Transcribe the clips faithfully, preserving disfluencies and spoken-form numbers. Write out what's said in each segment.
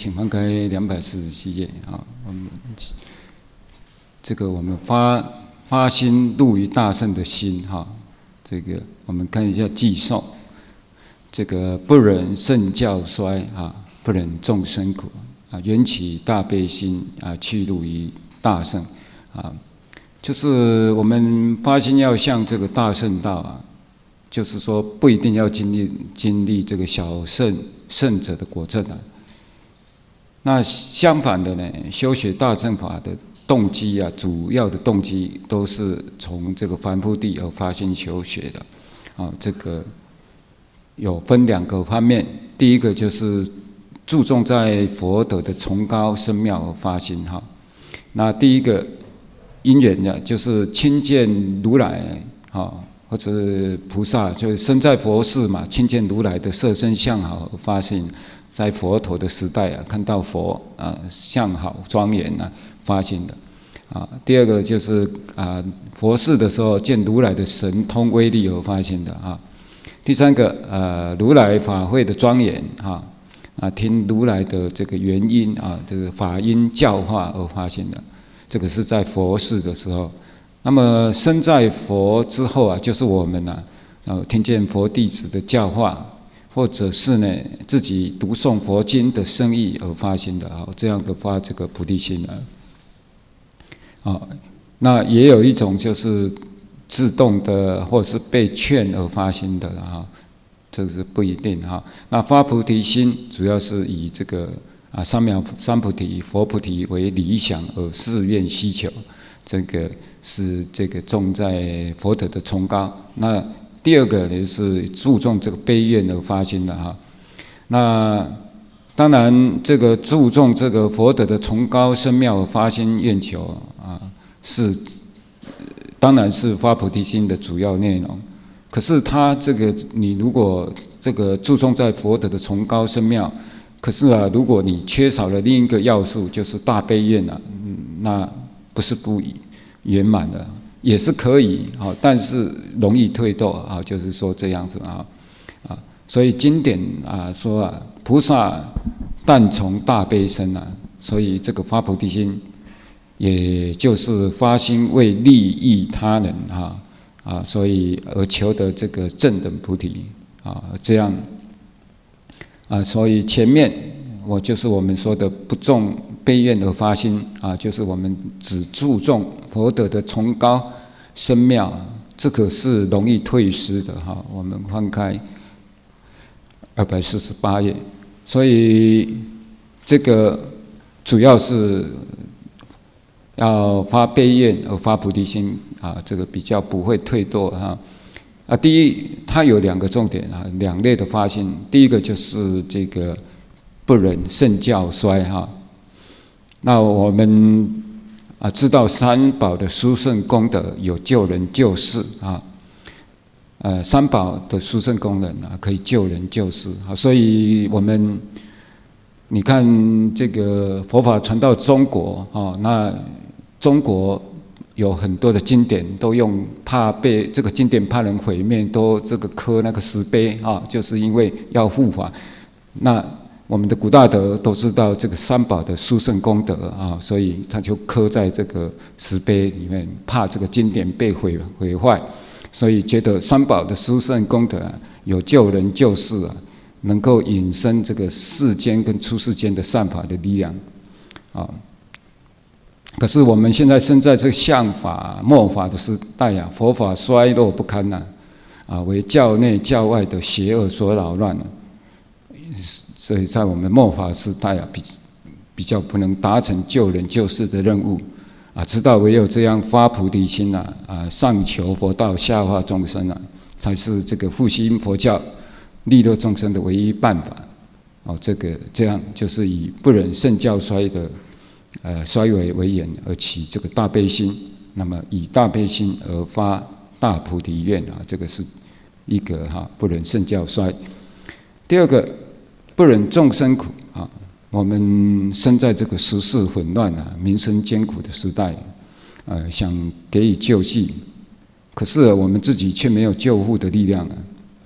请翻开两百四十七页啊。我们这个我们发发心入于大圣的心哈，这个我们看一下偈颂。这个不忍圣教衰啊，不忍众生苦啊，缘起大悲心啊，去入于大圣啊。就是我们发心要向这个大圣道啊，就是说不一定要经历经历这个小圣圣者的果证啊。那相反的呢，修学大乘法的动机啊，主要的动机都是从这个凡夫地而发心求学的啊。这个有分两个方面，第一个就是注重在佛德的崇高深妙而发心哈。那第一个因缘呢，就是亲见如来啊，或者菩萨，就是身在佛世嘛，亲见如来的色身相好而发心。在佛陀的时代啊，看到佛啊相好庄严啊，发心的啊。第二个就是啊佛事的时候见如来的神通威力而发心的啊。第三个呃如来法会的庄严啊啊听如来的这个原因啊这个法音教化而发心的，这个是在佛事的时候。那么身在佛之后啊，就是我们啊，然后听见佛弟子的教化。或者是呢，自己读诵佛经的深意而发心的啊，这样的发这个菩提心啊，啊，那也有一种就是自动的，或者是被劝而发心的啊，这是不一定哈。那发菩提心主要是以这个啊三藐三菩提、佛菩提为理想而誓愿希求，这个是这个重在佛德的崇高。那第二个就是注重这个悲愿而发心的哈，那当然这个注重这个佛德的崇高深妙而发心愿求啊，是当然是发菩提心的主要内容。可是他这个你如果这个注重在佛德的崇高深妙，可是啊，如果你缺少了另一个要素，就是大悲愿啊，那不是不圆满的。也是可以，但是容易退堕啊，就是说这样子啊啊，所以经典啊说啊，菩萨但从大悲生啊，所以这个发菩提心，也就是发心为利益他人啊啊，所以而求得这个正等菩提啊，这样啊，所以前面我就是我们说的不重悲愿而发心啊，就是我们只注重佛德的崇高深妙，这个是容易退失的哈。我们翻开二百四十八页，所以这个主要是要发悲愿而发菩提心啊，这个比较不会退堕哈。啊，第一，它有两个重点啊，两类的发心。第一个就是这个不忍圣教衰哈。那我们啊知道三宝的殊胜功德有救人救世啊，呃，三宝的殊胜功能啊可以救人救世啊，所以我们你看这个佛法传到中国啊，那中国有很多的经典都用怕被这个经典怕人毁灭，都这个刻那个石碑啊，就是因为要护法。那我们的古大德都知道这个三宝的殊胜功德啊，所以他就刻在这个石碑里面，怕这个经典被毁毁坏，所以觉得三宝的殊胜功德啊，有救人救世啊，能够引申这个世间跟出世间的善法的力量啊。可是我们现在生在这个相法末法的时代啊，佛法衰落不堪呐，啊，为教内教外的邪恶所扰乱了。所以在我们末法时代啊，比比较不能达成救人救世的任务啊，知道唯有这样发菩提心啊，啊，上求佛道，下化众生啊，才是这个复兴佛教、利乐众生的唯一办法。哦，这个这样就是以不忍圣教衰的呃衰微为言，而起这个大悲心。那么以大悲心而发大菩提愿啊，这个是一个哈不忍圣教衰。第二个。不忍众生苦啊！我们生在这个时事混乱啊、民生艰苦的时代，呃，想给予救济，可是我们自己却没有救护的力量啊。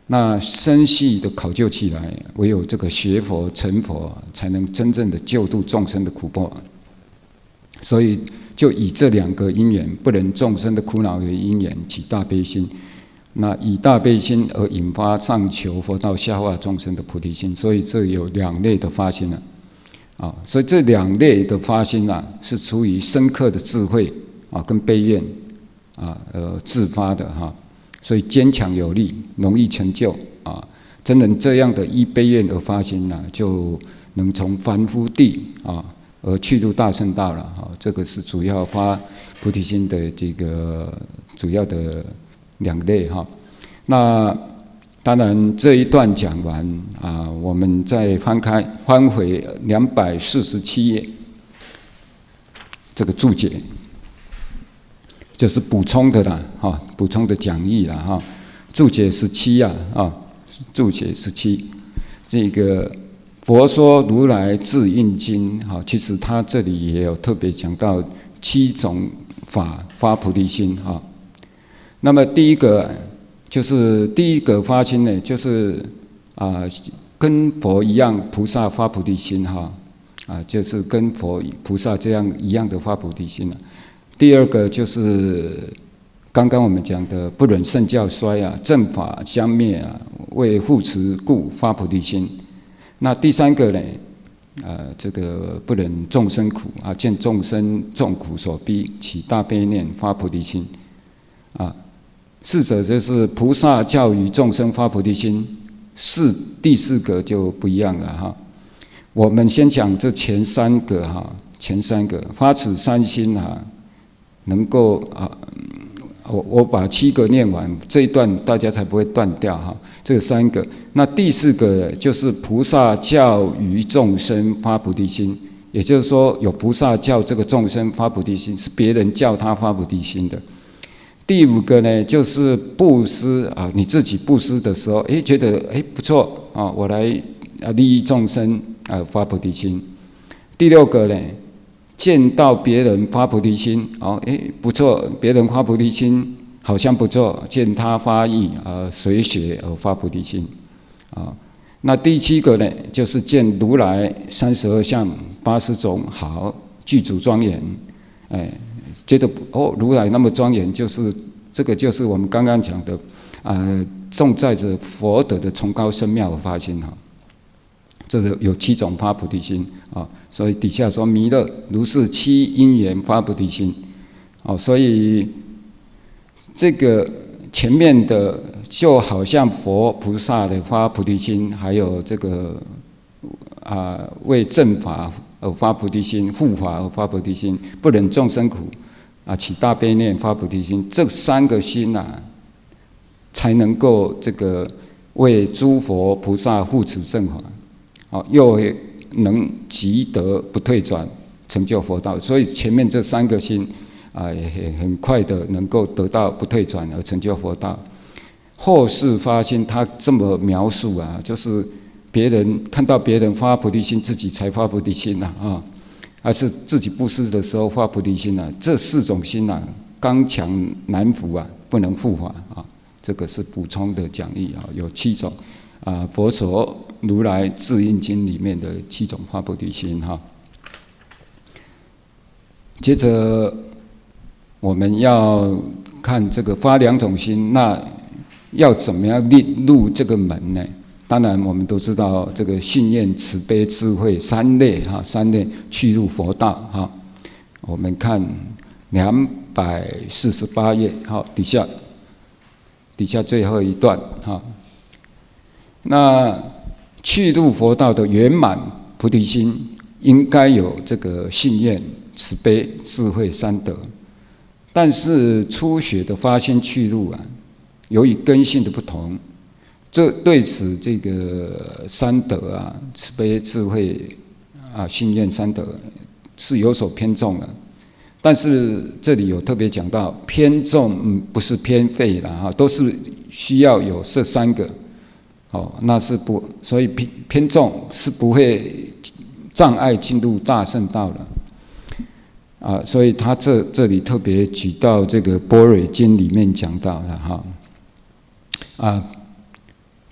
那深细的考究起来，唯有这个学佛成佛，才能真正的救度众生的苦迫。所以就以这两个因缘，不忍众生的苦恼为因缘，起大悲心。那以大悲心而引发上求佛道、下化众生的菩提心。所以这有两类的发心了、啊，啊，所以这两类的发心啊，是出于深刻的智慧啊，跟悲愿啊，呃，自发的哈、啊，所以坚强有力，容易成就啊。真能这样的依悲愿而发心呢、啊，就能从凡夫地啊。而去入大乘道了哈，这个是主要发菩提心的这个主要的两类哈。那当然这一段讲完啊，我们再翻开翻回两百四十七页，这个注解就是补充的啦哈，补充的讲义啦哈。注解十七呀啊，注解十七这个。佛说如来自印经，好，其实他这里也有特别讲到七种法发菩提心哈。那么第一个就是第一个发心呢，就是啊跟佛一样，菩萨发菩提心哈，啊就是跟佛菩萨这样一样的发菩提心了。第二个就是刚刚我们讲的不忍圣教衰啊，正法相灭啊，为护持故发菩提心。那第三个呢？呃，这个不忍众生苦啊，见众生众苦所逼，起大悲念，发菩提心。啊，四者就是菩萨教于众生发菩提心。四第四个就不一样了哈。我们先讲这前三个哈，前三个发此三心啊，能够啊。我我把七个念完，这一段大家才不会断掉哈。这个三个，那第四个就是菩萨教于众生发菩提心，也就是说有菩萨教这个众生发菩提心，是别人叫他发菩提心的。第五个呢，就是布施啊，你自己布施的时候，哎，觉得哎不错啊，我来啊利益众生啊发菩提心。第六个呢？见到别人发菩提心，哦，哎，不错，别人发菩提心好像不错，见他发意而随学而发菩提心，啊，那第七个呢，就是见如来三十二相八十种好具足庄严，哎，觉得哦，如来那么庄严，就是这个就是我们刚刚讲的，呃，重载着佛德的崇高深妙而发心哈。这个有七种发菩提心啊，所以底下说弥勒如是七因缘发菩提心，哦，所以这个前面的就好像佛菩萨的发菩提心，还有这个啊为正法而发菩提心，护法而发菩提心，不忍众生苦啊起大悲念发菩提心，这三个心啊，才能够这个为诸佛菩萨护持正法。好，又能即得不退转，成就佛道。所以前面这三个心啊，也很快的能够得到不退转而成就佛道。后世发心，他这么描述啊，就是别人看到别人发菩提心，自己才发菩提心呐啊，还是自己布施的时候发菩提心呐、啊？这四种心呐、啊，刚强难服啊，不能护法啊。这个是补充的讲义啊，有七种啊，佛所。如来自印经里面的七种发菩提心哈，接着我们要看这个发两种心，那要怎么样入这个门呢？当然我们都知道这个信愿慈悲智慧三类哈，三类去入佛道哈。我们看两百四十八页，好，底下底下最后一段哈，那。去入佛道的圆满菩提心，应该有这个信愿、慈悲、智慧三德。但是初学的发心去入啊，由于根性的不同，这对此这个三德啊，慈悲、智慧啊，信愿三德是有所偏重的。但是这里有特别讲到，偏重嗯不是偏废了哈，都是需要有这三个。哦，那是不，所以偏偏重是不会障碍进入大乘道的，啊，所以他这这里特别举到这个般若经里面讲到的哈，啊，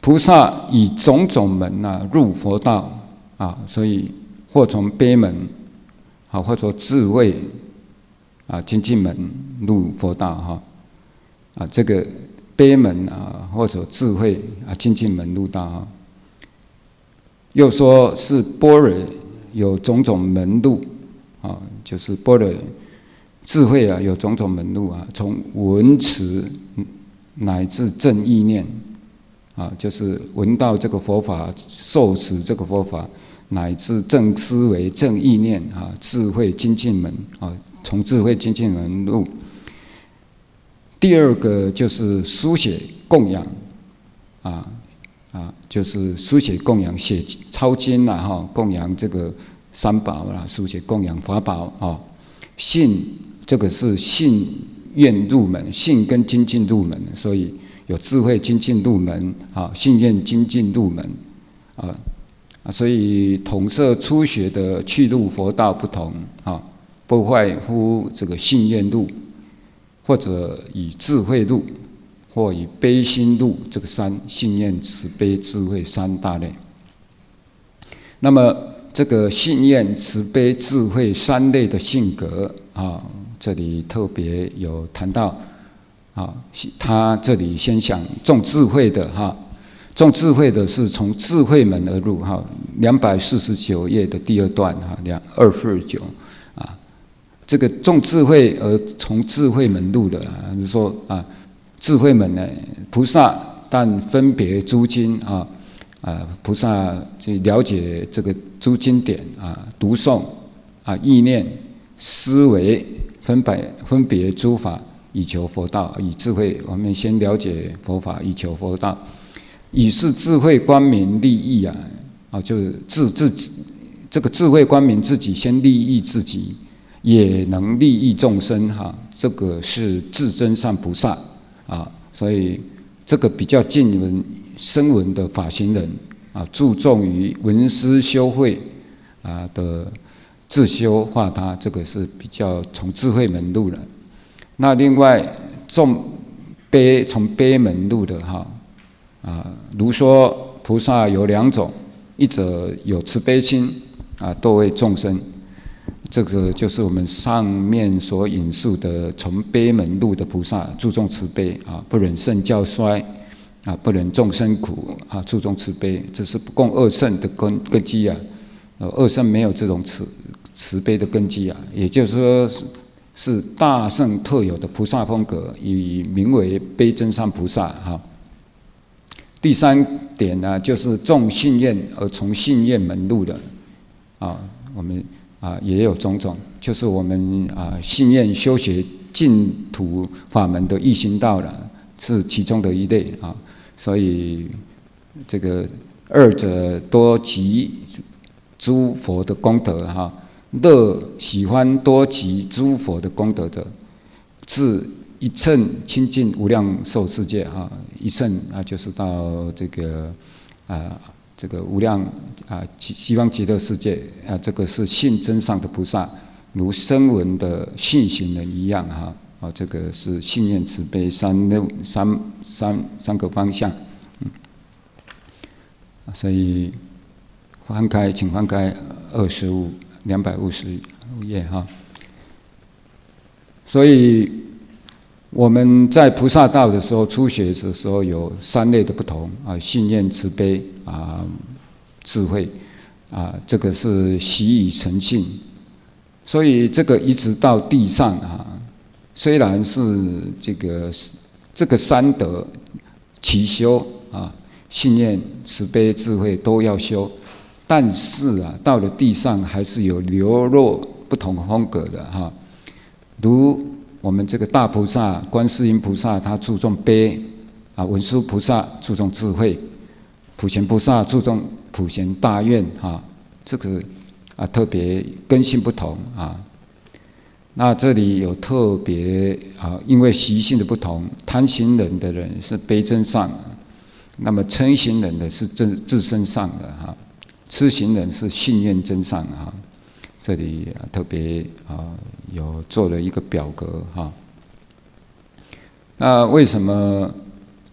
菩萨以种种门啊入佛道啊，所以或从悲门啊，或从智慧啊精进门入佛道哈啊，这个悲门啊，或者智慧啊精进门入道哈。又说是般若有种种门路啊，就是般若智慧啊有种种门路啊，从闻持乃至正意念。啊，就是闻到这个佛法，受持这个佛法，乃至正思维、正意念啊，智慧精进门啊，从智慧精进门入。第二个就是书写供养，啊啊，就是书写供养，写抄经啦哈，供养这个三宝啦，书写供养法宝啊，信这个是信愿入门，信跟精进入门，所以。有智慧精进入门啊，信愿精进入门啊啊，所以统摄初学的去入佛道不同啊，不外乎这个信愿入，或者以智慧入，或以悲心入，这个三信愿慈悲智慧三大类。那么这个信愿慈悲智慧三类的性格啊，这里特别有谈到。啊，他这里先想重智慧的哈，重智慧的是从智慧门而入哈，两百四十九页的第二段哈，两二四九啊，这个重智慧而从智慧门入的啊，就是说啊，智慧门呢，菩萨但分别诸经啊啊，菩萨去了解这个诸经典啊，读诵啊，意念思维分别分别诸法。以求佛道，以智慧，我们先了解佛法，以求佛道，以是智慧光明利益啊啊，就是自自己这个智慧光明自己先利益自己，也能利益众生哈、啊，这个是至真善菩萨啊，所以这个比较近闻声闻的法行人啊，注重于闻思修慧啊的自修化他，这个是比较从智慧门入的。那另外，重悲从悲门入的哈啊，如说菩萨有两种，一者有慈悲心啊，多为众生，这个就是我们上面所引述的从悲门入的菩萨，注重慈悲啊，不忍圣教衰啊，不忍众生苦啊，注重慈悲，这是不共二圣的根根基啊。呃，二圣没有这种慈慈悲的根基啊，也就是说是。是大圣特有的菩萨风格，以名为悲真善菩萨哈。第三点呢，就是重信愿而从信愿门入的啊，我们啊也有种种，就是我们啊信愿修学净土法门的易行道了，是其中的一类啊。所以这个二者多集诸佛的功德哈。乐喜欢多集诸佛的功德者，自一乘亲近无量寿世界哈，一乘啊就是到这个啊这个无量啊西方极乐世界啊，这个是信真上的菩萨，如声闻的信行人一样哈啊，这个是信愿慈悲三六三三三个方向，嗯，所以翻开，请翻开二十五。两百五十页哈，所以我们在菩萨道的时候，初学的时候有三类的不同啊，信愿慈悲啊，智慧啊，这个是习以成性，所以这个一直到地上啊，虽然是这个这个三德齐修啊，信愿慈悲智慧都要修。但是啊，到了地上还是有流落不同风格的哈。如我们这个大菩萨、观世音菩萨，他注重悲啊；文殊菩萨注重智慧，普贤菩萨注重普贤大愿哈。这个啊特别根性不同啊。那这里有特别啊，因为习性的不同，贪行人的人是悲真上，那么嗔行人的是自自身上的哈。痴行人是信愿真上啊，这里特别啊有做了一个表格哈。那为什么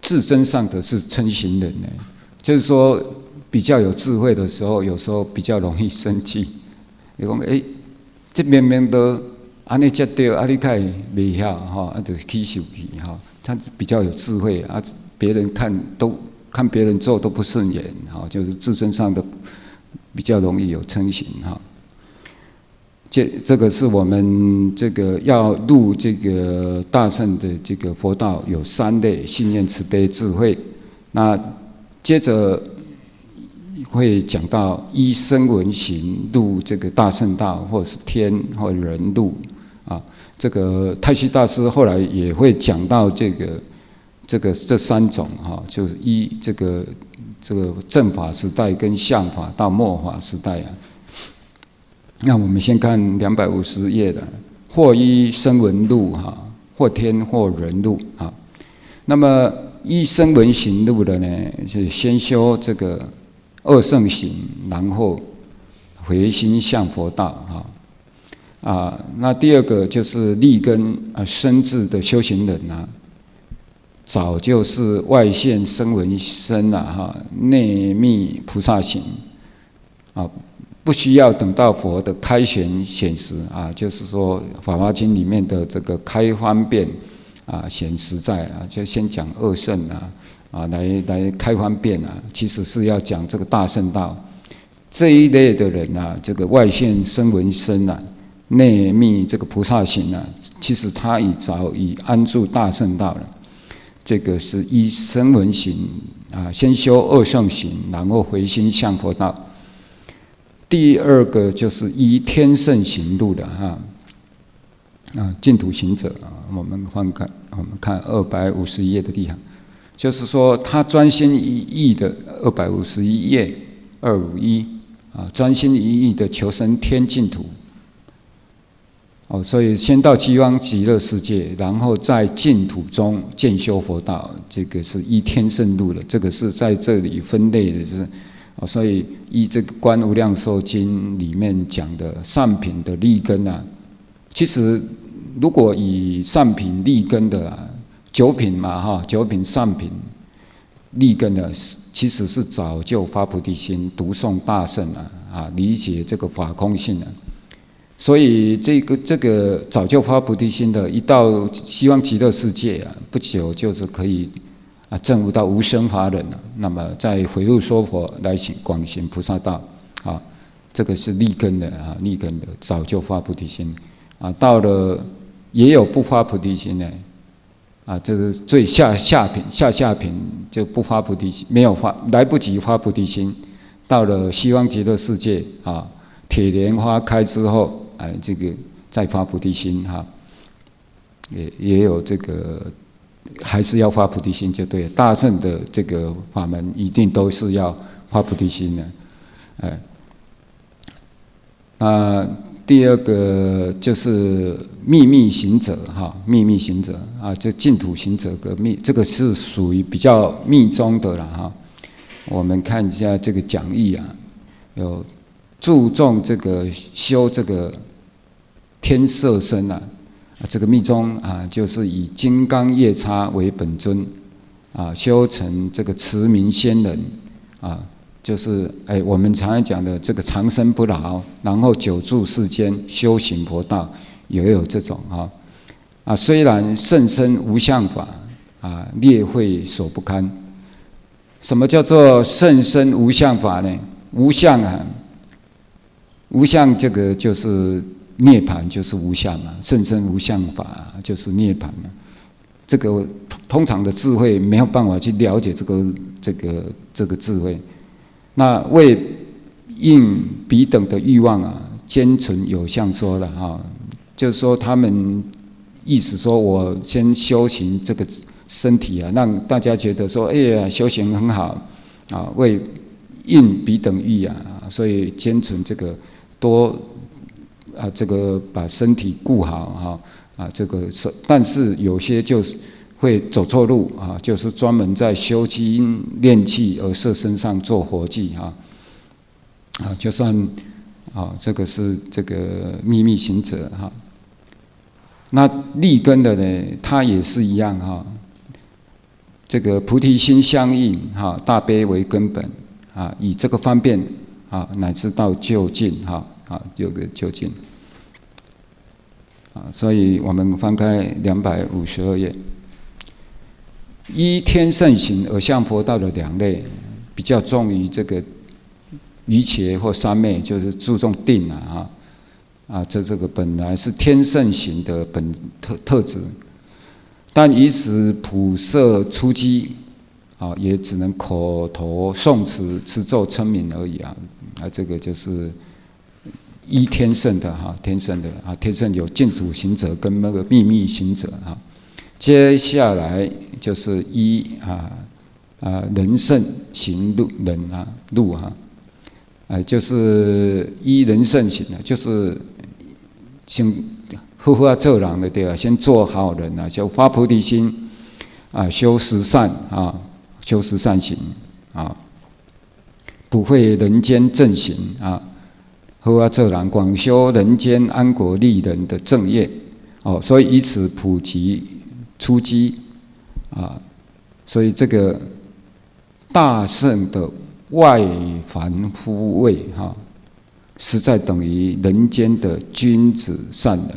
自身上的是嗔行人呢，就是说比较有智慧的时候，有时候比较容易生气。你讲哎，这明明都安尼接到，啊你开未晓哈，啊就起手气哈。他比较有智慧啊，别人看都看别人做都不顺眼哈，就是自身上的比较容易有嗔行哈。这这个是我们这个要入这个大乘的这个佛道有三类：信愿、慈悲、智慧。那接着会讲到依声闻行入这个大乘道，或者是天或人入啊。这个太虚大师后来也会讲到这个这个这三种哈，就是依这个这个正法时代跟相法到末法时代啊。那我们先看两百五十页的，或依声闻入哈，或天或人入啊。那么依声闻行入的呢，是先修这个二圣行，然后回心向佛道啊。啊，那第二个就是立根啊深智的修行人啊，早就是外现声闻身啊，哈，内密菩萨行啊。不需要等到佛的开显显实啊，就是说《法华经》里面的这个开方便啊显实在啊，就先讲二圣啊啊来来开方便啊，其实是要讲这个大圣道这一类的人啊，这个外现声闻身啊，内密这个菩萨行啊，其实他已早已安住大圣道了。这个是依声闻行啊，先修二圣行，然后回心向佛道。第二个就是依天圣行入的哈，啊，净土行者啊，我们翻看，我们看二百五十一页的地方，就是说他专心一意的二百五十一页二五一啊，专心一意的求生天净土。哦，所以先到极方极乐世界，然后在净土中渐修佛道，这个是依天圣入的，这个是在这里分类的，就是。所以依这个《观无量寿经》里面讲的善品的立根啊，其实如果以善品立根的啊，九品嘛哈，九品善品立根的，其实是早就发菩提心，读诵大乘啊啊，理解这个法空性啊。所以这个这个早就发菩提心的，一到西方极乐世界啊，不久就是可以。啊，证悟到无生法忍了，那么再回入说佛来行广行菩萨道，啊，这个是立根的啊，立根的早就发菩提心，啊，到了也有不发菩提心的，啊，这个最下下品下下品就不发菩提心，没有发来不及发菩提心，到了西方极乐世界啊，铁莲花开之后，哎，这个再发菩提心哈，也也有这个。还是要发菩提心就对了，大乘的这个法门一定都是要发菩提心的，哎，那第二个就是秘密行者哈，秘密行者啊，这净土行者跟密，这个是属于比较密宗的了哈。我们看一下这个讲义啊，有注重这个修这个天色身啊。这个密宗啊，就是以金刚夜叉为本尊，啊，修成这个持名仙人，啊，就是哎，我们常常讲的这个长生不老，然后久住世间修行佛道，也有这种啊，啊，虽然甚深无相法，啊，列会所不堪。什么叫做甚深无相法呢？无相啊，无相这个就是。涅槃就是无相嘛，甚深无相法就是涅槃嘛。这个通常的智慧没有办法去了解这个这个这个智慧。那为应彼等的欲望啊，坚存有相说的哈，就是说他们意思说我先修行这个身体啊，让大家觉得说，哎呀，修行很好啊，为应彼等欲啊，所以坚存这个多。啊，这个把身体顾好哈啊，这个但是有些就是会走错路啊，就是专门在修筋练气而设身上做活计哈啊，就算啊，这个是这个秘密行者哈。那立根的呢，他也是一样哈， 这个菩提心相应，哈，大悲为根本，啊，以这个方便，啊，乃至到究竟，哈，啊，有个究竟，啊，所以我们翻开两百五十二页，依天圣行而向佛道的两类，比较重于这个瑜伽或三昧，就是注重定啊，啊，这这个本来是天圣行的本特特质。但以此普摄初机，啊，也只能口头诵持、持咒、称名而已啊！啊，这个就是依天圣的哈，天圣的啊，天圣有净土行者跟那个秘密行者啊。接下来就是依啊啊人圣行路人啊路啊，啊，就是依人圣行啊，就是行。好好做人的对啊，先做好人啊，就发菩提心啊，修十善啊，修十善行啊，不废人间正行啊，好好做人，广修人间安国利人的正业哦，所以以此普及初机啊，所以这个大圣的外凡夫位哈，实在等于人间的君子善人。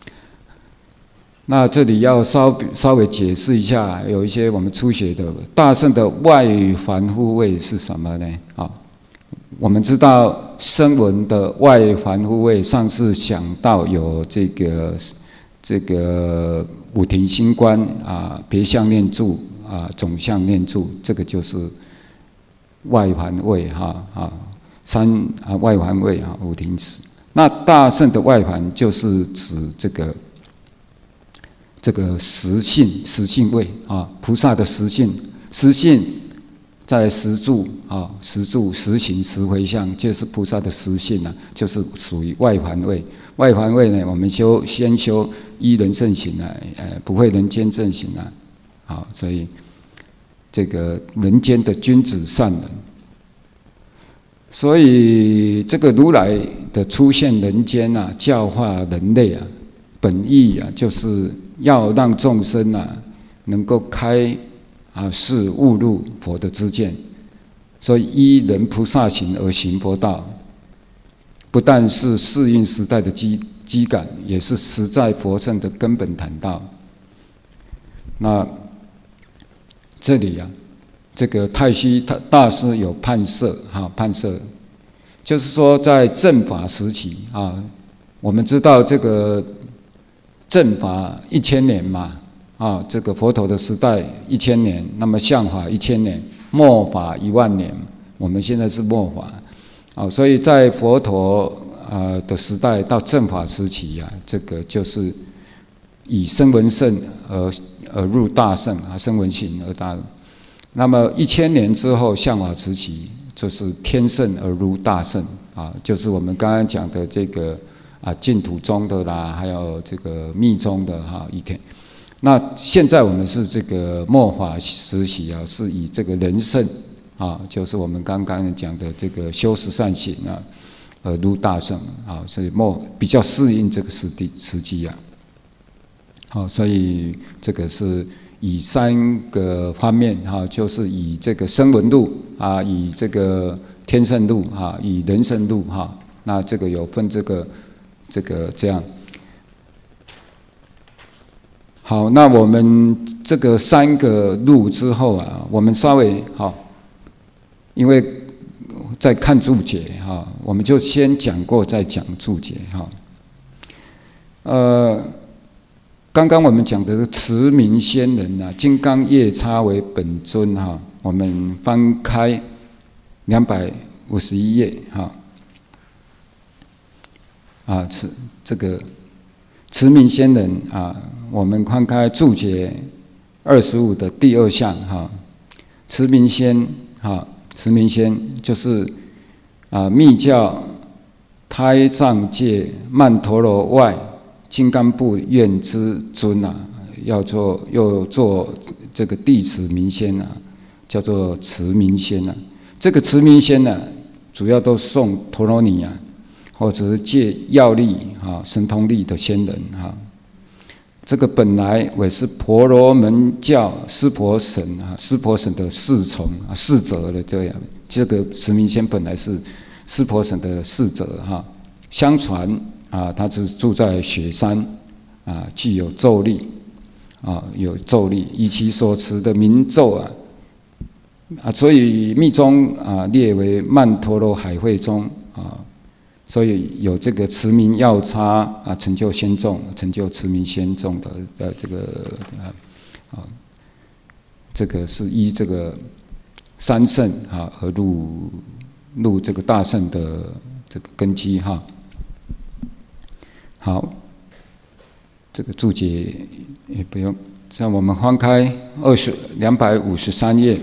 那这里要稍稍微解释一下，有一些我们初学的大圣的外凡夫位是什么呢？啊，我们知道声闻的外凡夫位，上次想到有这个这个五停心观啊、别相念住啊、总相念住，这个就是外凡位哈啊，三啊外凡位啊五停时。那大圣的外凡就是指这个。这个实性，实性位啊，菩萨的实性，实性在实住啊，实住、实行、实回向，就是菩萨的实性啊，就是属于外凡位。外凡位呢，我们修先修依人圣行啊，呃，不会人间正行啊，好，所以这个人间的君子善人，所以这个如来的出现人间啊，教化人类啊，本意啊，就是要让众生啊能够开啊示悟入佛的知见，所以依人菩萨行而行佛道，不但是适应时代的机机感，也是实在佛圣的根本谈道。那这里啊，这个太虚大师有判设哈，判设就是说在正法时期啊，我们知道这个。正法一千年嘛，啊，这个佛陀的时代一千年，那么相法一千年，末法一万年，我们现在是末法，啊，所以在佛陀啊的时代到正法时期呀、啊，这个就是以声闻圣而而入大圣啊，声闻行而大。那么一千年之后相法时期，就是天圣而入大圣啊，就是我们刚刚讲的这个。啊，净土宗的啦，还有这个密宗的哈，一天。那现在我们是这个末法时期啊，是以这个人圣啊，就是我们刚刚讲的这个修十善行啊，呃，入大圣啊，所以末比较适应这个时地时机啊。好，所以这个是以三个方面哈，就是以这个声闻路啊，以这个天圣路啊，以人圣路哈，那这个有分这个。这个这样，好，那我们这个三个路之后啊，我们稍微好，因为在看注解哈，我们就先讲过再讲注解哈。呃，刚刚我们讲的持名仙人啊，金刚夜叉为本尊哈，我们翻开两百五十一页哈。啊，持这个持名仙人啊，我们翻开注解二十五的第二项哈，持名仙哈，持名仙就是啊密教胎藏界曼陀罗外金刚部院之尊啊，要做又做这个地持名仙啊，叫做持名仙啊。这个持名仙呢、啊，主要都送陀罗尼啊。或者是借药力啊、神通力的仙人哈， 这个本来为是婆罗门教湿婆神啊，湿婆神的侍从啊，侍者的对啊，这个慈明仙本来是湿婆神的侍者哈。相传啊，他是住在雪山啊，具有咒力啊，有咒力，以其所持的名咒啊啊，所以密宗啊列为曼陀罗海会中啊。所以有这个持名药叉啊，成就仙众，成就持名仙众的呃这个啊啊，这个是依这个三圣啊而入入这个大圣的这个根基哈。好，这个注解也不用，像我们翻开二十两百五十三页。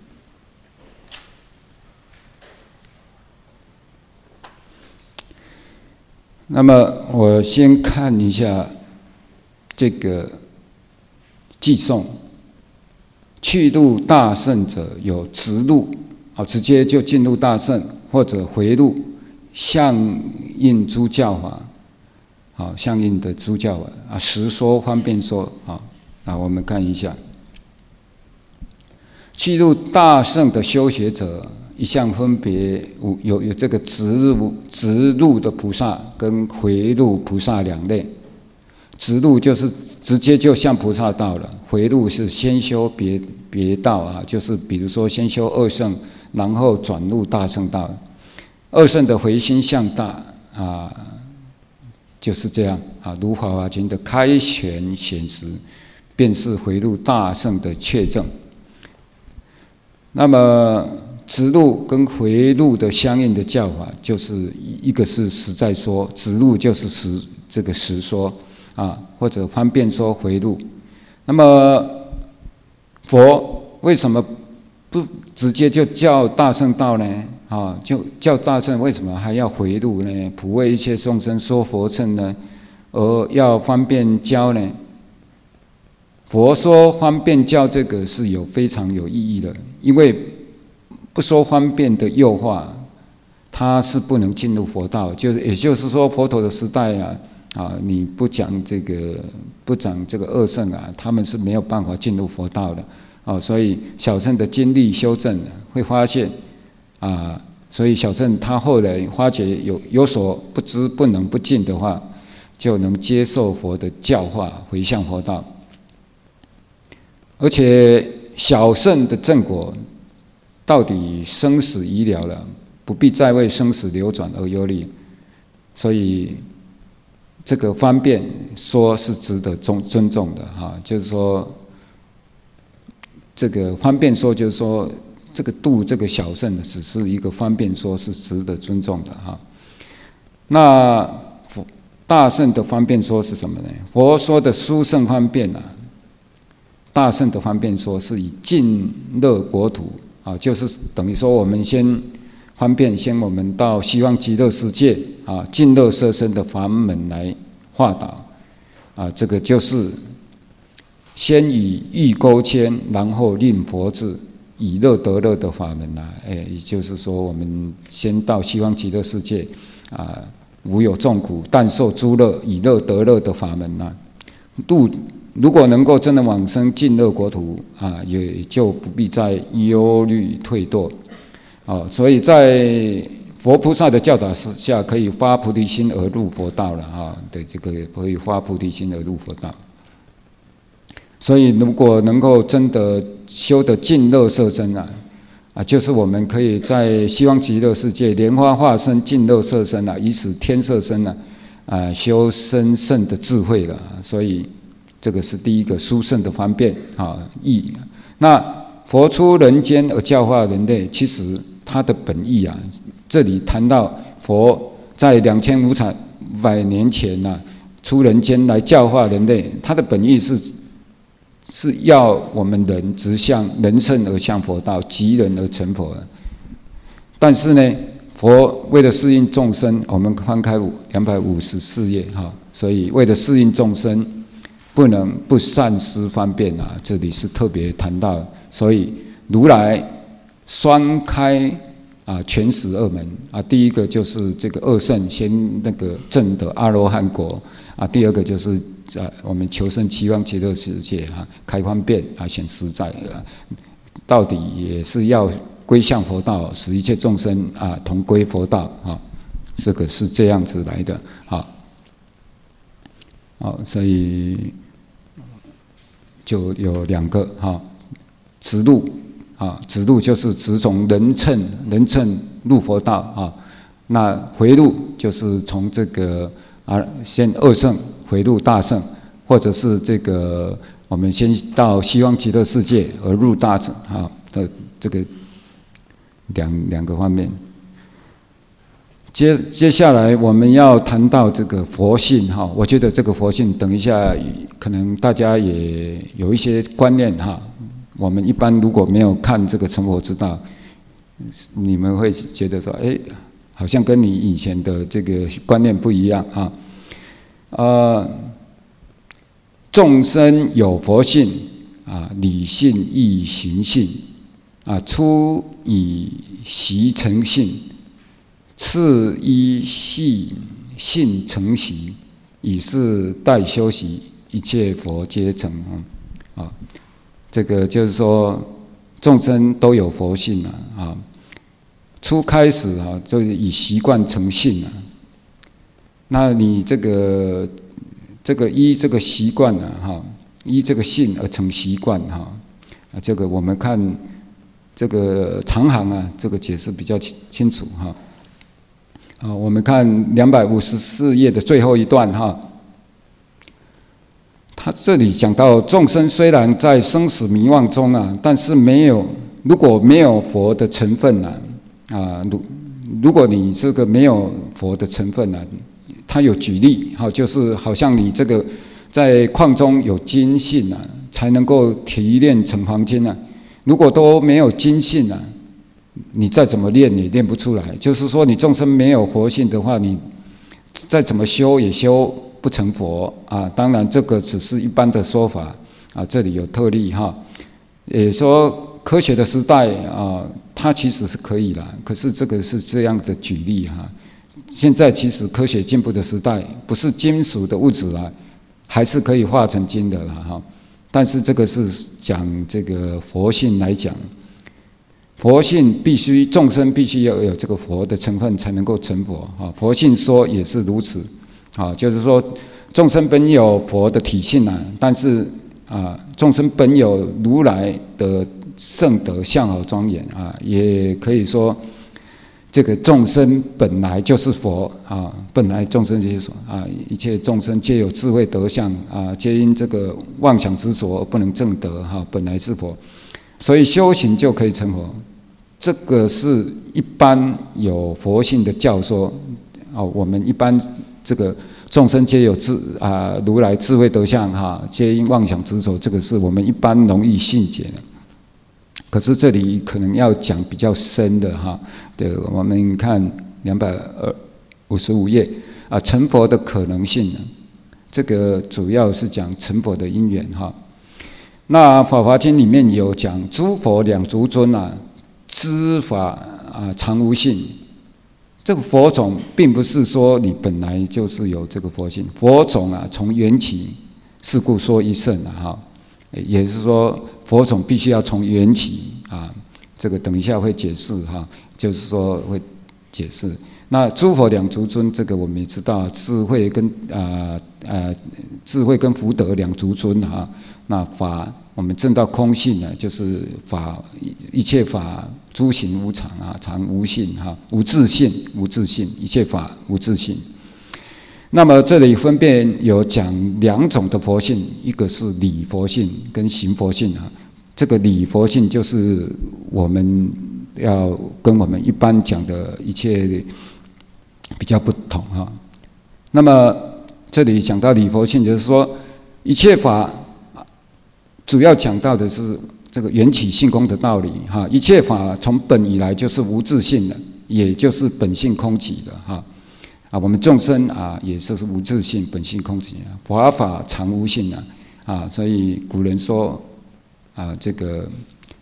那么我先看一下这个偈颂，去入大圣者有直入，好，直接就进入大圣，或者回入相应诸教法，好，相应的诸教法啊，实说方便说，好，那我们看一下，去入大圣的修学者。一向分别有有这个直入直入的菩萨跟回入菩萨两类，直入就是直接就向菩萨道了，回入是先修别别道啊，就是比如说先修二圣，然后转入大圣道。二圣的回心向大啊，就是这样啊，如《法华经》的开权显实，便是回入大圣的确证。那么直入跟回入的相应的教法，就是一个是实在说，直入就是实这个实说啊，或者方便说回入。那么佛为什么不直接就叫大圣道呢？啊，就叫大圣，为什么还要回入呢？普为一切众生说佛乘呢？而要方便教呢？佛说方便教这个是有非常有意义的，因为不说方便的诱惑，它是不能进入佛道。就是也就是说，佛陀的时代啊，啊，你不讲这个不讲这个二圣啊，他们是没有办法进入佛道的。哦，所以小乘的经历修正会发现啊，所以小乘他后来发觉有有所不知不能不进的话，就能接受佛的教化，回向佛道。而且小乘的正果到底生死已了了，不必再为生死流转而忧虑，所以这个方便说是值得尊尊重的哈。就是说，这个方便说就是说，这个度这个小乘只是一个方便说，是值得尊重的哈。那大乘的方便说是什么呢？佛说的殊胜方便啊，大乘的方便说是以尽乐国土。啊，就是等于说，我们先方便，先我们到西方极乐世界啊，尽乐摄身的法门来化导啊，这个就是先以欲钩牵，然后令佛智，以乐得乐的法门啊。哎，也就是说，我们先到西方极乐世界啊，无有众苦，但受诸乐，以乐得乐的法门啊，度。如果能够真的往生尽乐国土啊，也就不必再忧虑退堕。哦，所以在佛菩萨的教导下，可以发菩提心而入佛道了啊。对，这个可以发菩提心而入佛道。所以，如果能够真的修得尽乐摄身啊，啊，就是我们可以在西方极乐世界莲花化身尽乐摄身啊，以此天摄身啊，啊，修深圣的智慧了。所以。这个是第一个殊胜的方便啊义。那佛出人间而教化人类，其实他的本意啊，这里谈到佛在两千五百年前呐、啊，出人间来教化人类，他的本意是是要我们人直向人圣而向佛道，即人而成佛。但是呢，佛为了适应众生，我们翻开两百五十四页哈，所以为了适应众生。不能不善施方便啊！这里是特别谈到，所以如来双开啊全十二门啊，第一个就是这个二圣先那个证的阿罗汉果啊，第二个就是啊我们求生期望极乐世界啊，开方便啊显实在啊，到底也是要归向佛道，使一切众生啊同归佛道啊，这个是这样子来的啊。好，所以就有两个哈，直路啊，直路就是直从人乘人乘入佛道啊，那回路就是从这个啊先二乘回入大乘，或者是这个我们先到西方极乐世界而入大乘啊的这个两两个方面。接接下来我们要谈到这个佛性哈，我觉得这个佛性等一下可能大家也有一些观念哈。我们一般如果没有看这个成佛之道，你们会觉得说，哎，好像跟你以前的这个观念不一样啊。呃，众生有佛性啊，理性亦行性啊，初以习成性。次依系性成习，以是待修习，一切佛皆成啊！这个就是说，众生都有佛性啊！啊，初开始啊，就是以习惯成性啊。那你这个这个依这个习惯啊，哈，依这个性而成习惯哈啊，这个我们看这个长行啊，这个解释比较清清楚哈。啊，我们看两百五十四页的最后一段哈，他这里讲到众生虽然在生死迷惘中啊，但是没有如果没有佛的成分啊，啊，如如果你这个没有佛的成分啊，他有举例哈，就是好像你这个在矿中有金性啊，才能够提炼成黄金啊，如果都没有金性啊。你再怎么练也练不出来，就是说你众生没有佛性的话，你再怎么修也修不成佛啊。当然这个只是一般的说法啊，这里有特例哈。也说科学的时代啊，它其实是可以啦，可是这个是这样的举例哈。现在其实科学进步的时代，不是金属的物质啊，还是可以化成金的啦哈。但是这个是讲这个佛性来讲。佛性必须众生必须要有这个佛的成分才能够成佛啊！佛性说也是如此啊，就是说众生本有佛的体性啊，但是啊，众生本有如来的圣德相好庄严啊，也可以说这个众生本来就是佛啊，本来众生就是佛啊，一切众生皆有智慧德相啊，皆因这个妄想执着而不能证得哈，本来是佛，所以修行就可以成佛。这个是一般有佛性的教说啊，我们一般这个众生皆有智啊，如来智慧德相哈，皆因妄想执着，这个是我们一般容易信解的。可是这里可能要讲比较深的哈，对，我们看两百五十五页啊，成佛的可能性呢，这个主要是讲成佛的因缘哈。那《法华经》里面有讲，诸佛两足尊啊。知法啊，常无性。这个佛种并不是说你本来就是有这个佛性，佛种啊，从缘起，是故说一圣啊，哈，也是说佛种必须要从缘起啊，这个等一下会解释哈，就是说会解释。那诸佛两足尊，这个我们也知道，智慧跟啊呃智慧跟福德两足尊啊，那法。我们证到空性呢，就是法一切法诸行无常啊，常无性哈，无自性，无自性，一切法无自性。那么这里分别有讲两种的佛性，一个是理佛性跟行佛性啊。这个理佛性就是我们要跟我们一般讲的一切比较不同哈。那么这里讲到理佛性，就是说一切法。主要讲到的是这个缘起性空的道理哈，一切法从本以来就是无自性的，也就是本性空寂的哈啊，我们众生啊也就是无自性，本性空寂啊，法法常无性啊啊，所以古人说啊，这个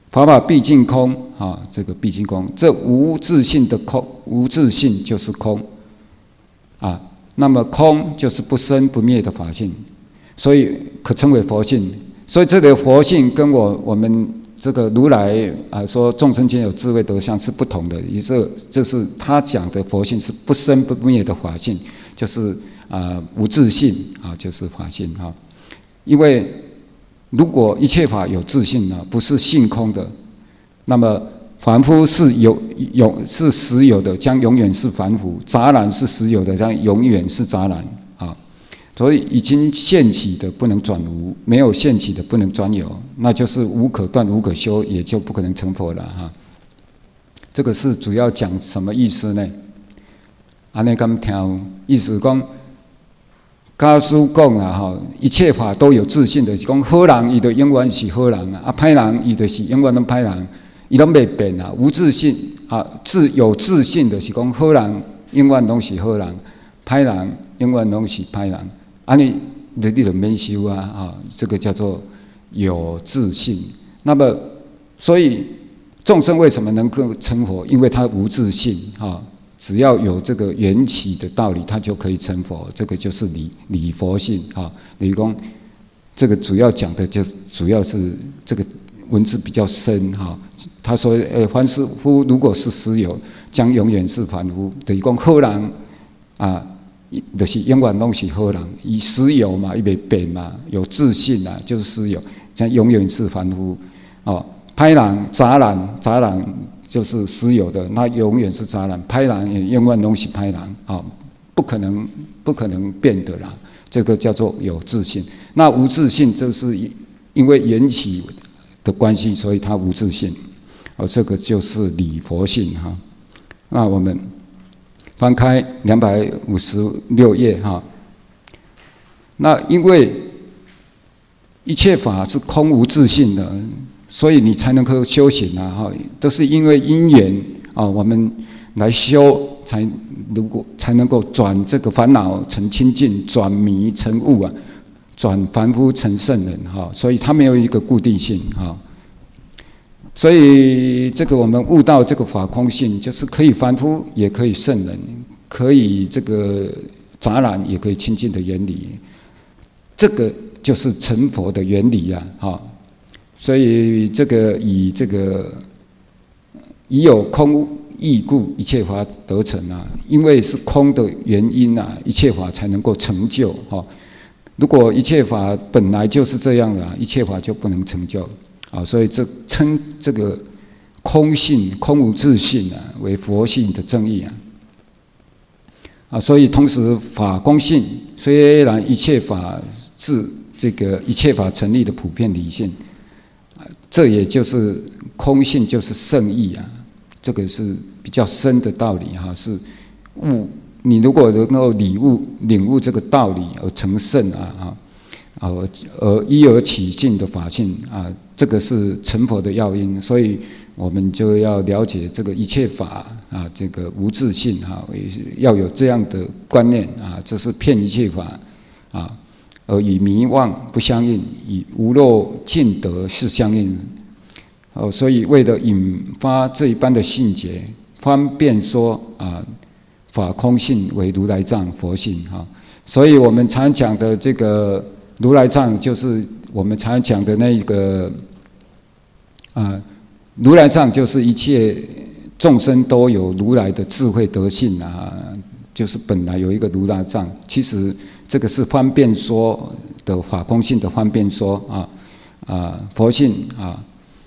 法法毕竟空啊，这个毕竟空，这无自性的空，无自性就是空啊。那么空就是不生不灭的法性，所以可称为佛性。所以这个佛性跟我我们这个如来啊说众生间有智慧德相是不同的，也这这是他讲的佛性是不生不灭的法性，就是啊无自性啊，就是法性啊。因为如果一切法有自性呢，不是性空的，那么凡夫是有有是实有的，将永远是凡夫；杂染是实有的，将永远是杂染啊。所以已经现起的不能转无，没有现起的不能转有，那就是无可断无可修，也就不可能成佛了哈。这个是主要讲什么意思呢？安尼咁听，意思讲，假使讲啊吼，一切法都有自性的，是讲好人伊就永远是好人啊，啊歹人伊就是永远拢歹人。伊拢袂变啊，无自性啊，自有自性的是讲好人永远拢是好人，歹人永远拢是歹人。安尼你你就免修啊啊，这个叫做有自性。那么，所以众生为什么能够成佛？因为他无自性啊，只要有这个缘起的道理，他就可以成佛。这个就是理理佛性啊。理工这个主要讲的就是主要是这个。文字比较深哈，他说：“呃，凡是夫如果是实有，将永远是凡夫。等于讲好人啊，就是永远拢是好人，以实有嘛，伊袂变嘛，有自信啊，就是实有，将永远是凡夫。哦，歹人杂染，杂染就是实有的，那永远是杂染，歹人也永远拢是歹人啊、哦，不可能不可能变的啦。这个叫做有自信。那无自信就是因为缘起的关系，所以它无自性，哦，这个就是理佛性哈。那我们翻开两百五十六页哈。那因为一切法是空无自性的，所以你才能够修行啊哈，都是因为因缘啊，我们来修，才如果才能够转这个烦恼成清净，转迷成悟啊。转凡夫成圣人哈，所以他没有一个固定性哈，所以这个我们悟到这个法空性，就是可以凡夫，也可以圣人，可以这个杂染，也可以清净的原理，这个就是成佛的原理啊哈。所以这个以这个以有空义故，一切法得成啊，因为是空的原因啊，一切法才能够成就哈。如果一切法本来就是这样的，一切法就不能成就啊，所以这称这个空性、空无自性啊为佛性的正义啊。啊，所以同时法空性虽然一切法是这个一切法成立的普遍理性，这也就是空性就是圣义啊，这个是比较深的道理哈，是悟。你如果能够领悟领悟这个道理而成圣啊啊啊，而依而起性的法性啊，这个是成佛的要因。所以我们就要了解这个一切法啊，这个无自性啊，要有这样的观念啊，这是骗一切法啊，而与迷妄不相应，与无漏尽德是相应。哦，所以为了引发这一般的信解，方便说啊。法空性为如来藏佛性哈，所以我们常讲的这个如来藏，就是我们常讲的那个啊，如来藏就是一切众生都有如来的智慧德性啊，就是本来有一个如来藏。其实这个是方便说的法空性的方便说啊啊佛性啊。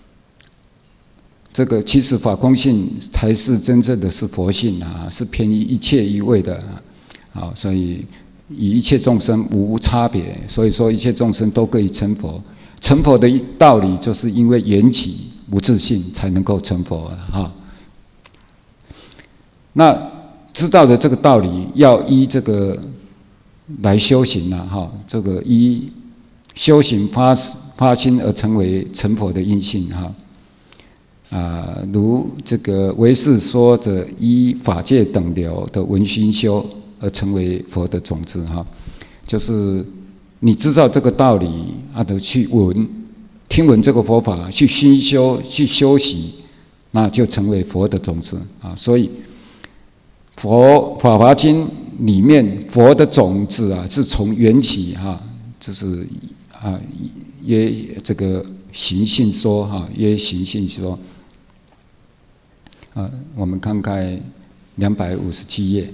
这个其实法空性才是真正的是佛性啊，是偏于一切一味的啊，所以以一切众生无差别，所以说一切众生都可以成佛。成佛的道理，就是因为缘起无自性才能够成佛啊。那知道的这个道理，要依这个来修行啊，哈，这个依修行发发心而成为成佛的因性哈。啊，如这个唯识说的依法界等流的闻熏修而成为佛的种子哈，就是你知道这个道理啊，得去闻听闻这个佛法，去熏修，去修习，那就成为佛的种子啊。所以佛《法华经》里面佛的种子啊，是从缘起哈，这是啊约这个行信说哈，约行信说啊，我们看看两百五十七页。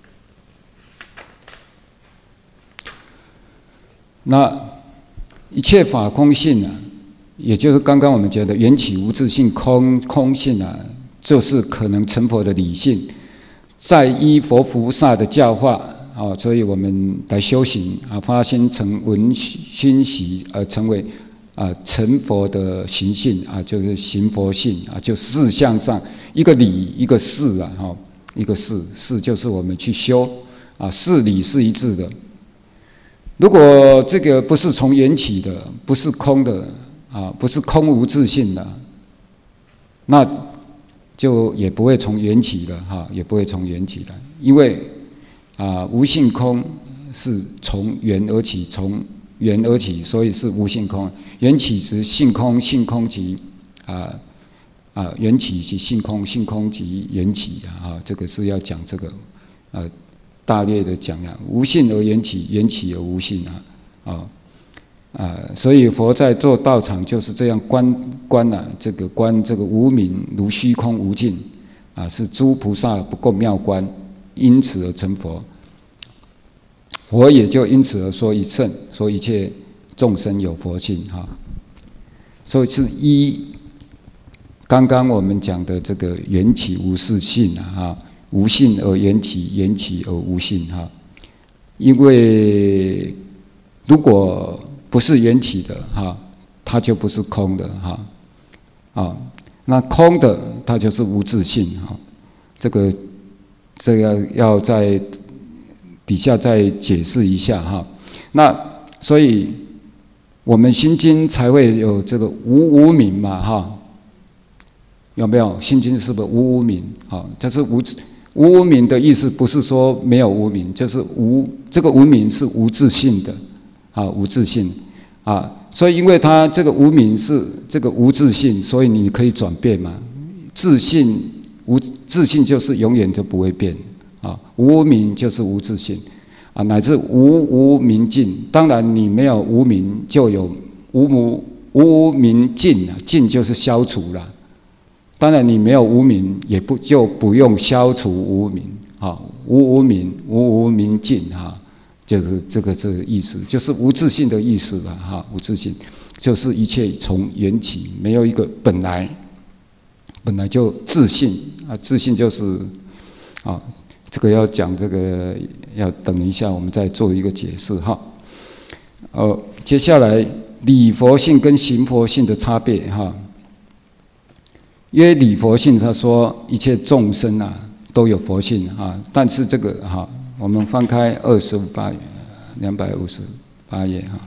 那一切法空性啊，也就是刚刚我们觉得缘起无自性空空性啊，就是可能成佛的理性，在依佛菩萨的教化啊，所以我们来修行啊，发心成闻熏习而成为啊成佛的行性啊，就是行佛性啊，就事相上一个理一个事啊，哈，一个事事就是我们去修啊，事理是一致的。如果这个不是从缘起的，不是空的啊，不是空无自性的，那就也不会从缘起的哈，也不会从缘起的，因为啊无性空是从缘而起，从缘而起，所以是无性空。缘起是性空，性空即啊啊缘起即性空，性空即缘起啊，这个是要讲这个呃。大略的讲啊，无性而缘起，缘起而无性啊，啊啊，所以佛在做道场就是这样观观啊，这个观这个无明如虚空无尽啊，是诸菩萨不够妙观，因此而成佛。佛也就因此而说一乘，说一切众生有佛性哈，所以是依刚刚我们讲的这个缘起无自性啊哈。无性而缘起，缘起而无性哈。因为如果不是缘起的哈，它就不是空的哈。啊，那空的它就是无自性哈。这个这个要在底下再解释一下哈。那所以我们心经才会有这个无无明嘛哈。有没有心经是不是无无明？好，这是无无明的意思，不是说没有无明，就是无这个无明是无自性的，啊，无自性啊，所以因为它这个无明是这个无自性，所以你可以转变嘛。自性无自性就是永远都不会变啊，无明就是无自性啊，乃至无无明尽。当然你没有无明，就有无无无明尽啊，尽就是消除了。当然，你没有无明，也不就不用消除无明啊，无无明，无无明尽哈，这个这个这个意思，就是无自性的意思了哈。无自性就是一切从缘起，没有一个本来，本来就自性啊，自性就是啊，这个要讲这个要等一下，我们再做一个解释哈。呃，接下来理佛性跟行佛性的差别哈。约理佛性，他说一切众生啊都有佛性啊，但是这个哈，我们翻开二十五八两百五十八页哈，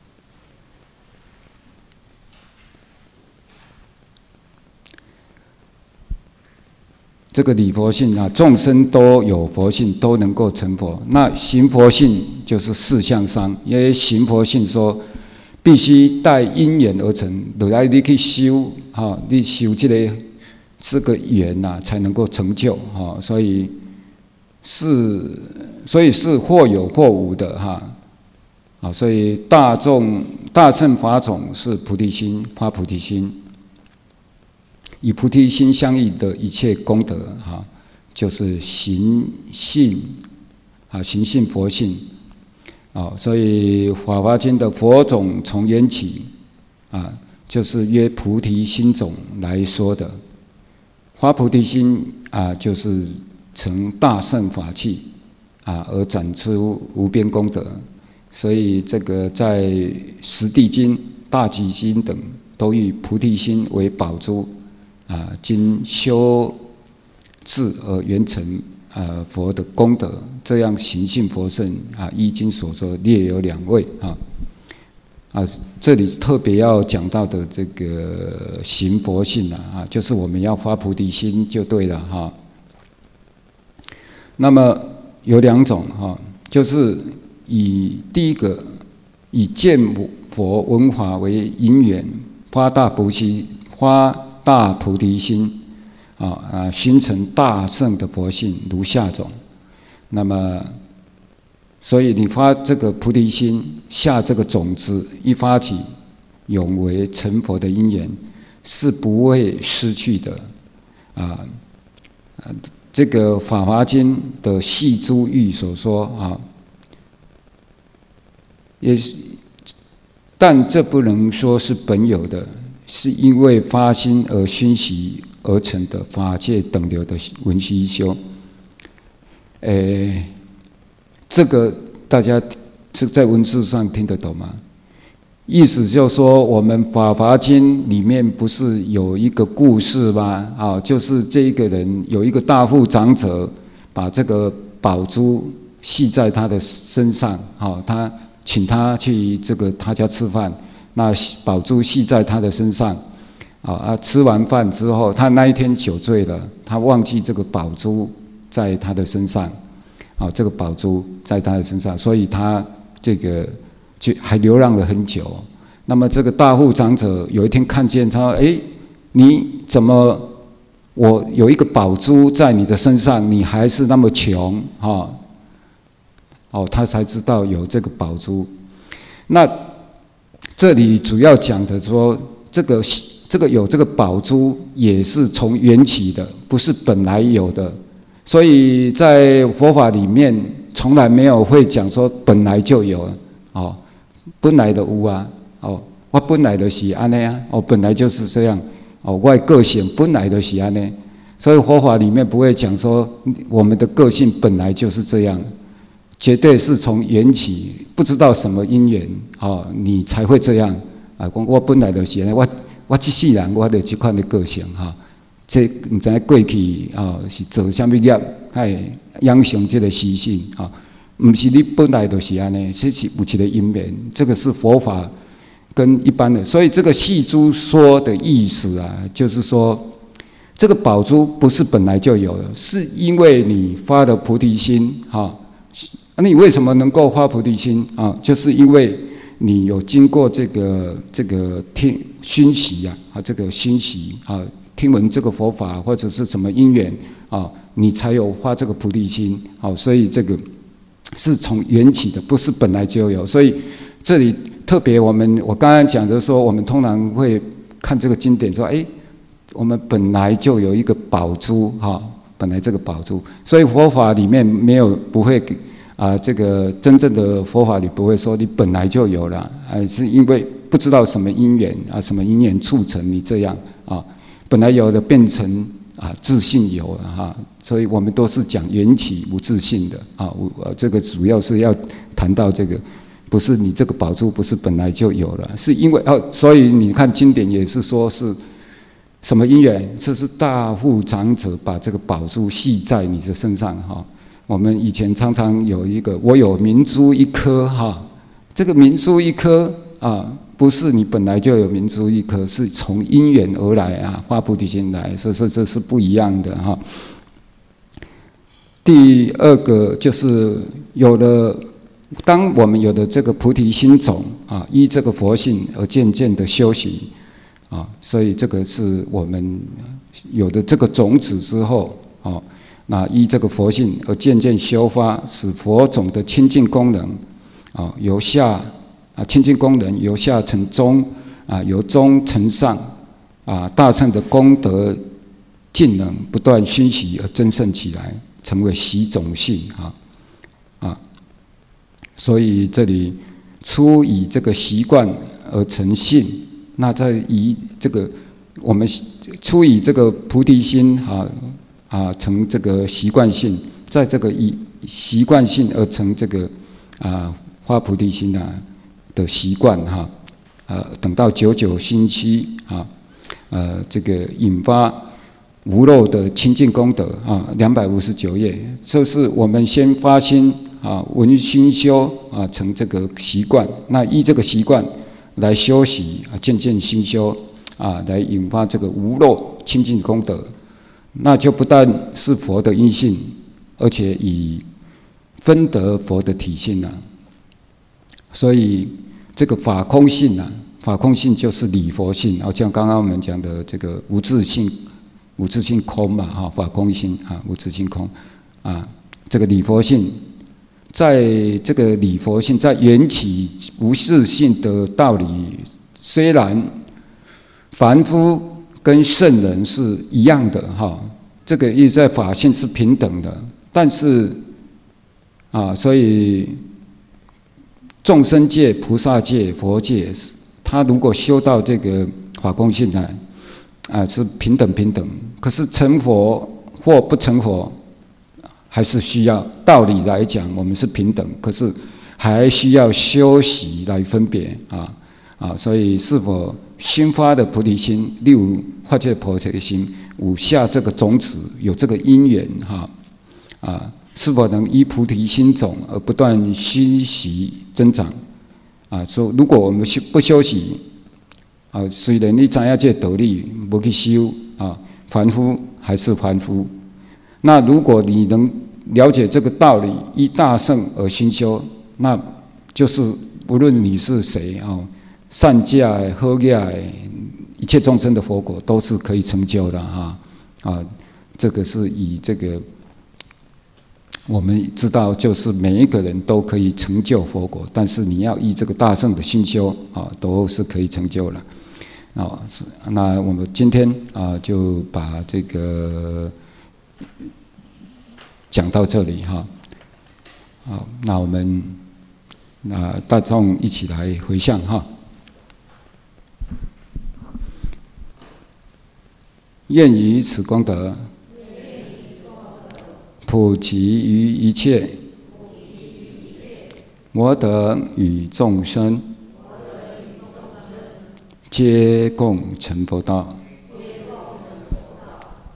这个理佛性啊，众生都有佛性，都能够成佛。那行佛性就是事相上，因为行佛性说必须带因缘而成，就来你去修哈，你修这个这个缘呐、啊，才能够成就哈。所以是，所以是或有或无的哈。啊，所以大众大乘法种是菩提心，发菩提心，与菩提心相应的一切功德哈，就是行信啊，行信佛性。啊，所以《法华经》的佛种从缘起，啊，就是约菩提心种来说的。发菩提心啊，就是成大乘法器啊，而展出无边功德。所以这个在《十地经》《大集经》等都以菩提心为宝珠啊，经修治而圆成。呃，佛的功德，这样行信佛圣啊，依经所说列有两位啊啊，这里特别要讲到的这个行佛性啊，啊，就是我们要发菩提心就对了哈。那么有两种哈，就是以第一个以见佛闻法为因缘发大菩提发大菩提心啊啊，形成大圣的佛性如下种。那么，所以你发这个菩提心，下这个种子，一发起，永为成佛的因缘，是不会失去的啊。这个《法华经》的细珠玉所说啊，也是，但这不能说是本有的，是因为发心而熏习而成的法界等流的闻习修。诶，这个大家在文字上听得懂吗？意思就是说，我们《法华经》里面不是有一个故事吗？啊，就是这一个人有一个大富长者，把这个宝珠系在他的身上，啊，他请他去这个他家吃饭，那宝珠系在他的身上，啊啊，吃完饭之后，他那一天酒醉了，他忘记这个宝珠在他的身上，啊，这个宝珠在他的身上，所以他这个。就还流浪了很久，那么这个大富长者有一天看见他，哎，你怎么我有一个宝珠在你的身上，你还是那么穷啊？哦，他才知道有这个宝珠。那这里主要讲的说，这个这个有这个宝珠也是从缘起的，不是本来有的，所以在佛法里面从来没有会讲说本来就有哦。本来的有啊，哦，我本来就是安尼啊，哦，本来就是这样，哦，我的个性本来就是安尼，所以佛法里面不会讲说我们的个性本来就是这样，绝对是从缘起，不知道什么因缘，哦，你才会这样啊。讲我本来就是安尼，我我这世人我的这款的个性哈、哦，这唔知过去啊、哦、是做什么业，哎，养成这个习性啊。哦，不是你本来就是安尼，这是有一个因缘，这个是佛法跟一般的，所以这个细珠说的意思啊，就是说这个宝珠不是本来就有的，是因为你发的菩提心哈。那你为什么能够发菩提心啊？就是因为你有经过这个这个听熏习啊，啊，这个熏习啊，听闻这个佛法或者是什么因缘啊，你才有发这个菩提心。好，所以这个。是从缘起的，不是本来就有，所以这里特别我们我刚刚讲的说，我们通常会看这个经典说，哎，我们本来就有一个宝珠哈，本来这个宝珠，所以佛法里面没有不会啊、呃，这个真正的佛法里不会说你本来就有了，啊，是因为不知道什么因缘啊，什么因缘促成你这样啊，本来有的变成。啊，自信有了哈，所以我们都是讲缘起无自信的啊。我这个主要是要谈到这个，不是你这个宝珠不是本来就有了，是因为哦，所以你看经典也是说是什么因缘？这是大富长者把这个宝珠系在你的身上哈。我们以前常常有一个，我有明珠一颗哈，这个明珠一颗啊。不是你本来就有明珠一颗，是从因缘而来啊，发菩提心来，所以说这是不一样的哈。第二个就是有了，当我们有了这个菩提心种啊，依这个佛性而渐渐的修习啊，所以这个是我们有了这个种子之后啊，那依这个佛性而渐渐修发，使佛种的清净功能啊，由下。啊，清净功能由下成中，啊，由中成上，啊，大乘的功德尽能不断熏习而增盛起来，成为习种性啊啊，所以这里初以这个习惯而成性，那再以这个我们初以这个菩提心啊啊成这个习惯性，在这个以习惯性而成这个啊发菩提心啊。的习惯哈，呃，等到九九星期啊，呃，这个引发无漏的清净功德啊，两百五十九页，就是我们先发心啊，闻熏修啊，成这个习惯，那依这个习惯来修习啊，渐渐心修啊，来引发这个无漏清净功德，那就不但是佛的因性，而且以分得佛的体性了、啊。所以这个法空性啊， 法空性就是理佛性，好像刚刚我们讲的这个无自性、无自性空嘛，哈，法空性啊，无自性空啊，这个理佛性，在这个理佛性，在缘起无自性的道理，虽然凡夫跟圣人是一样的哈，这个意思在法性是平等的，但是啊，所以众生界、菩萨界、佛界，他如果修到这个法空性来，啊，是平等平等。可是成佛或不成佛，还是需要道理来讲，我们是平等，可是还需要修习来分别啊啊，所以是否新发的菩提心，例如发这菩提心，有下这个种子，有这个因缘哈啊，是否能依菩提心种而不断熏习增长啊？说如果我们不修习啊，虽然你知影这道理，不去修啊，凡夫还是凡夫。那如果你能了解这个道理，依大乘而熏修，那就是无论你是谁啊，善价好价，一切众生的佛果都是可以成就的哈啊。这个是以这个我们知道，就是每一个人都可以成就佛果，但是你要依这个大乘的熏修啊，都是可以成就了。啊，那我们今天啊就把这个讲到这里哈。好，那我们那大众一起来回向哈。愿以此功德，普及于一切，我等与众生，皆共成佛道。